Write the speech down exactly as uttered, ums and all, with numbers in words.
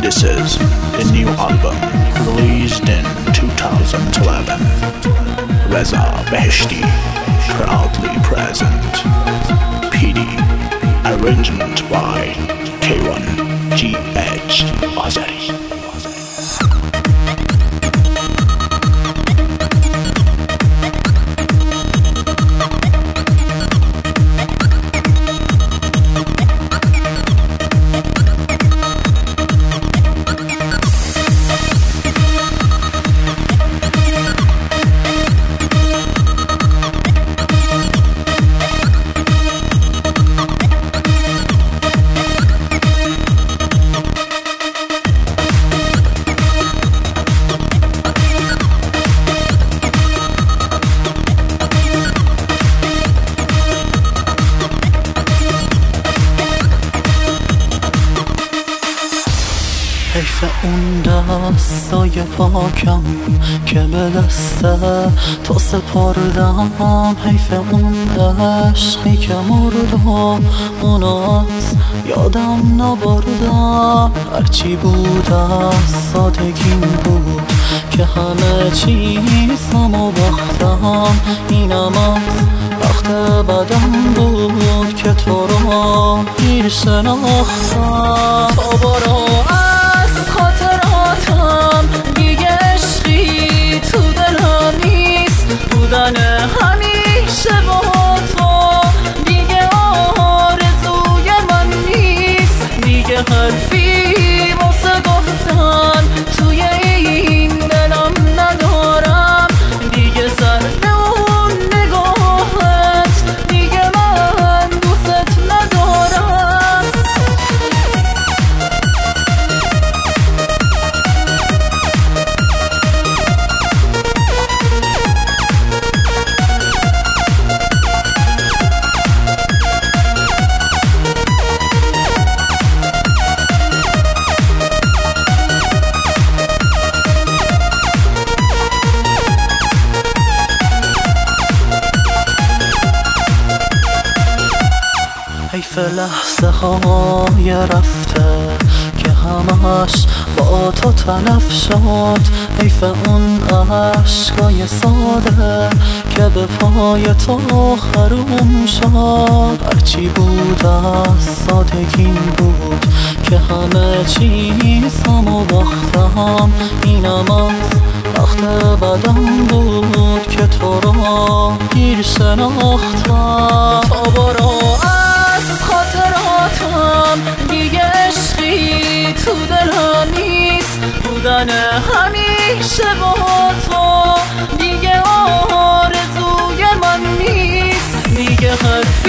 This is the new album released in two thousand eleven. Reza Beheshti proudly present. P D arrangement by K one G H Azari. حیف اون دستای پاکم که به دست تو سپردم، حیف اون عشقی که مردم اونو از یادم نبردم. هرچی بود از سادگیم بود که همه چیزمو باختم، اینم از وقت بدم بود که تو رو دیر شناختم. تو برو خاطراتم دیگه عشقی تو دلم نیست، بودن همیشه با تو دیگه آرزوی من نیست. دیگه حرفی واسه گفتن توی این دلم ندارم، دیگه سرد اون نگاهت دیگه من دوست ندارم. حیف لحظه های رفته که همش با تو تلف شد، حیف اون عشقای ساده که به پای تو حروم شد. هرچی بود از سادگیم بود که همه چیزمو باختم، اینم از وقت بدم بود که تو رو دیر شناختم. تو برو خاطراتم دیگه عشقی تو دلم نیست، بودن همیشه با تو دیگه آرزوی من نیست. دیگه حرف